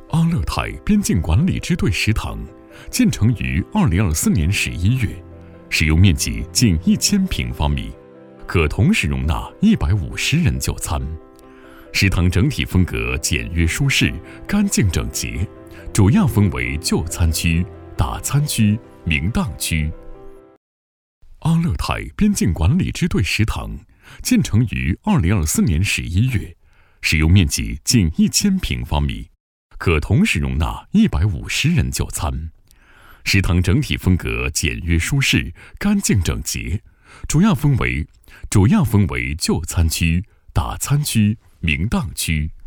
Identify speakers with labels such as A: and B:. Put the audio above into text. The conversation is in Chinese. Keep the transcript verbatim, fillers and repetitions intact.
A: 阿勒泰边境管理支队食堂建成于二零二四年十一月，使用面积近一千平方米，可同时容纳一百五十人就餐。食堂整体风格简约舒适、干净整洁，主要分为就餐区、打餐区、明档区。阿勒泰边境管理支队食堂建成于二零二四年十一月，使用面积近一千平方米，可同时容纳一百五十人就餐。食堂整体风格简约舒适、干净整洁，主要分为主要分为就餐区、打餐区、明档区。